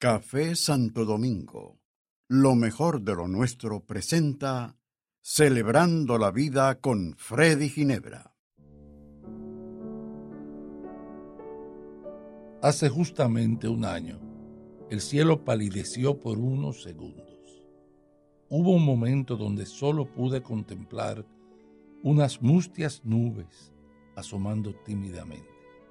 Café Santo Domingo, lo mejor de lo nuestro presenta Celebrando la Vida con Freddy Ginebra. Hace justamente un año, el cielo palideció por unos segundos. Hubo un momento donde solo pude contemplar unas mustias nubes asomando tímidamente.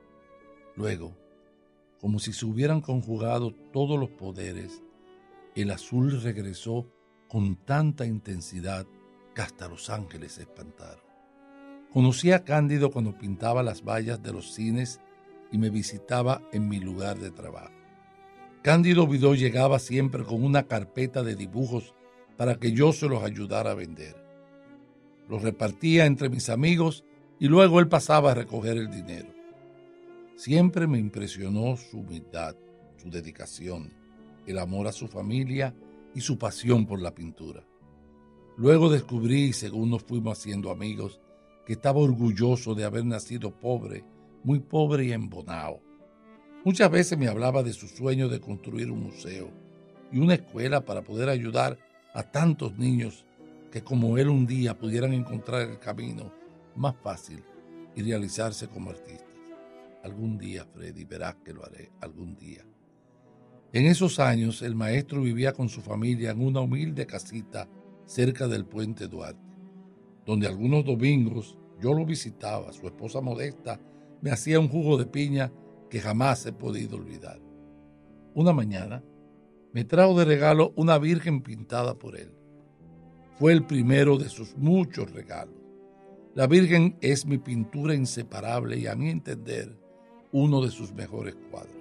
Luego, como si se hubieran conjugado todos los poderes, el azul regresó con tanta intensidad que hasta los ángeles se espantaron. Conocí a Cándido cuando pintaba las vallas de los cines y me visitaba en mi lugar de trabajo. Cándido Vidó llegaba siempre con una carpeta de dibujos para que yo se los ayudara a vender. Los repartía entre mis amigos y luego él pasaba a recoger el dinero. Siempre me impresionó su humildad, su dedicación, el amor a su familia y su pasión por la pintura. Luego descubrí, según nos fuimos haciendo amigos, que estaba orgulloso de haber nacido pobre, muy pobre y en Bonao. Muchas veces me hablaba de su sueño de construir un museo y una escuela para poder ayudar a tantos niños que como él un día pudieran encontrar el camino más fácil y realizarse como artistas. Algún día, Freddy, verás que lo haré, algún día. En esos años, el maestro vivía con su familia en una humilde casita cerca del Puente Duarte, donde algunos domingos yo lo visitaba. Su esposa Modesta me hacía un jugo de piña que jamás he podido olvidar. Una mañana me trajo de regalo una virgen pintada por él. Fue el primero de sus muchos regalos. La Virgen es mi pintura inseparable y, a mi entender, uno de sus mejores cuadros.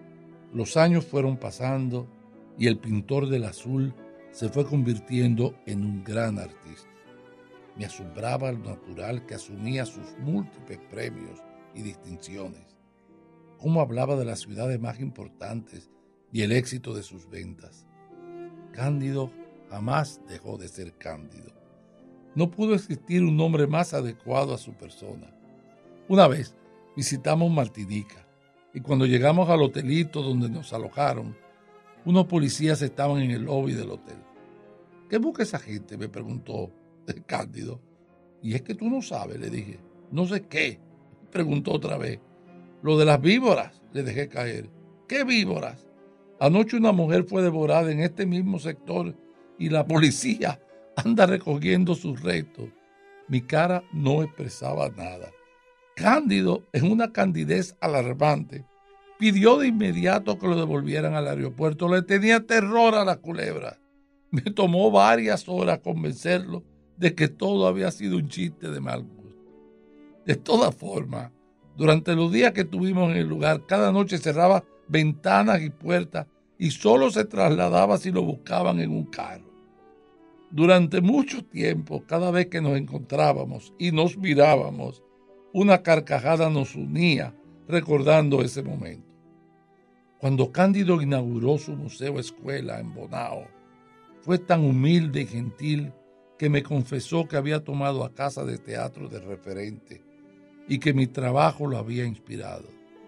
Los años fueron pasando y el pintor del azul se fue convirtiendo en un gran artista. Me asombraba lo natural que asumía sus múltiples premios y distinciones. Cómo hablaba de las ciudades más importantes y el éxito de sus ventas. Cándido jamás dejó de ser Cándido. No pudo existir un nombre más adecuado a su persona. Una vez visitamos Martinica y cuando llegamos al hotelito donde nos alojaron, unos policías estaban en el lobby del hotel. ¿Qué busca esa gente?, me preguntó Cándido. Y es que tú no sabes, le dije. No sé qué, preguntó otra vez. Lo de las víboras, le dejé caer. ¿Qué víboras? Anoche una mujer fue devorada en este mismo sector y la policía anda recogiendo sus restos. Mi cara no expresaba nada. Cándido, en una candidez alarmante, pidió de inmediato que lo devolvieran al aeropuerto. Le tenía terror a la culebra. Me tomó varias horas convencerlo de que todo había sido un chiste de mal gusto. De todas formas, durante los días que estuvimos en el lugar, cada noche cerraba ventanas y puertas y solo se trasladaba si lo buscaban en un carro. Durante mucho tiempo, cada vez que nos encontrábamos y nos mirábamos, una carcajada nos unía recordando ese momento. Cuando Cándido inauguró su museo escuela en Bonao, fue tan humilde y gentil que me confesó que había tomado a casa de teatro de referente y que mi trabajo lo había inspirado.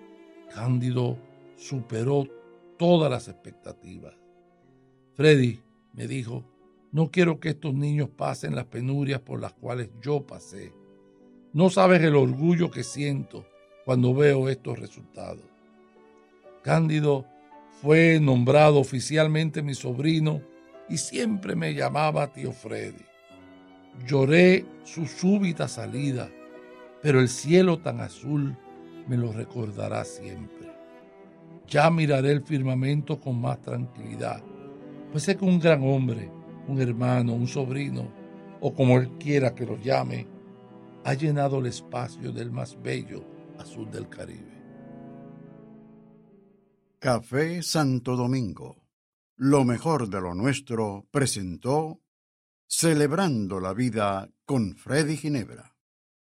Cándido superó todas las expectativas. Freddy, me dijo, no quiero que estos niños pasen las penurias por las cuales yo pasé. No sabes el orgullo que siento cuando veo estos resultados. Cándido fue nombrado oficialmente mi sobrino y siempre me llamaba tío Freddy. Lloré su súbita salida, pero el cielo tan azul me lo recordará siempre. Ya miraré el firmamento con más tranquilidad, pues sé que un gran hombre, un hermano, un sobrino, o como él quiera que lo llame, ha llenado el espacio del más bello azul del Caribe. Café Santo Domingo, lo mejor de lo nuestro presentó Celebrando la Vida con Freddy Ginebra.